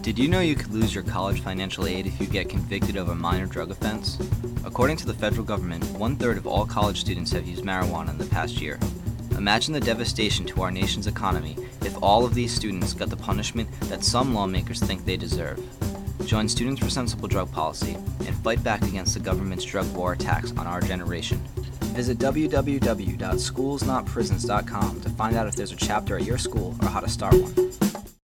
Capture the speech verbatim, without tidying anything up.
Did you know you could lose your college financial aid if you get convicted of a minor drug offense? According to the federal government, one-third of all college students have used marijuana in the past year. Imagine the devastation to our nation's economy if all of these students got the punishment that some lawmakers think they deserve. Join Students for Sensible Drug Policy and fight back against the government's drug war attacks on our generation. Visit w w w dot schools not prisons dot com to find out if there's a chapter at your school or how to start one.